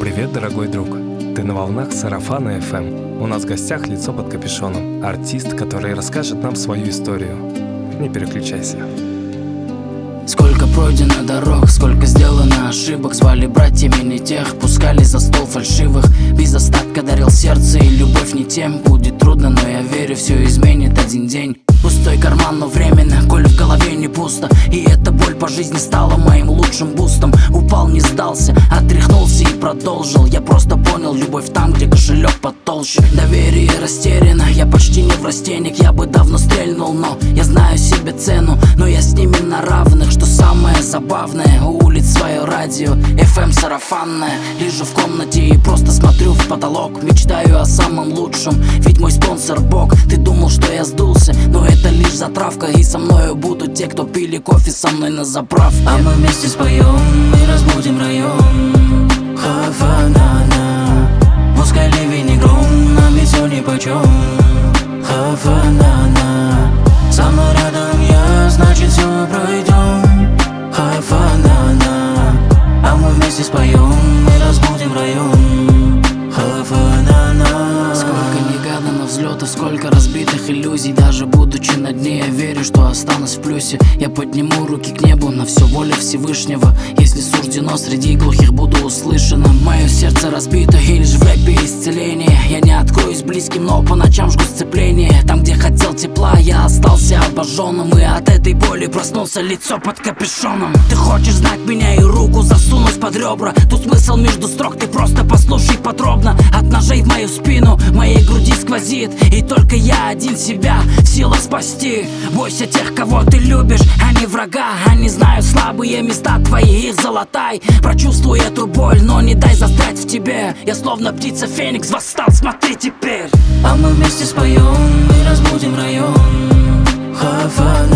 Привет, дорогой друг! Ты на волнах Сарафана FM. У нас в гостях лицо под капюшоном. Артист, который расскажет нам свою историю. Не переключайся. Сколько пройдено дорог, сколько сделано ошибок. Звали братьями не тех, пускали за стол фальшивых. Без остатка дарил сердце и любовь не тем. Будет трудно, но я верю, все изменит один день. Пустой карман, но временно, коль в голове не пусто. И эта боль по жизни стала моим лучшим бустом. Упал, не сдался, отряхнулся и продолжил. Я просто понял, любовь там, где кошелек потолще. Доверие растеряно, я почти не в растениях. Я бы давно стрельнул, но я знаю себе цену. Но я с ними на равных, что самое забавное. У улиц свое радио, FM сарафанное. Лежу в комнате и просто смотрю в потолок. Мечтаю о самом лучшем, ведь мой спонсор Бог. Ты думал, что я сдулся, но это лишь затравка. И со мною будут те, кто пили кофе со мной на заправке. А мы вместе споем и разбудим район. Хаванана. Пускай ливень и гром, нам ведь все нипочем. Хаванана. Со мной рядом я, значит все пройдем. Хаванана. А мы вместе споем и разбудим район. Хаванана. Сколько негаданных взлетов, сколько разбитых иллюзий. Даже будучи на дне, я верю, что останусь в плюсе. Я подниму руки к небу, на все воля Всевышнего. Если суждено, среди глухих буду услышано. Мое сердце разбито, и лишь в рэпе исцеление. Я не откроюсь близким, но по ночам жгу сцепление. Там, где хотел тепла, я остался обожженным. И от этой боли проснулся лицо под капюшоном. Ты хочешь знать меня и руку засунуть под ребра. Тут смысл между строк, ты просто послушай подробно. От ножей в мою спину, моей груди сквозит. И только я один себя в силах спасти. Бойся тех, кого ты любишь, а не врага. Они знают слабые места твои, их залатай. Прочувствуй эту боль, но не дай застрять в тебе. Я словно птица Феникс восстал, смотри теперь. А мы вместе споем и разбудим район. Хавана.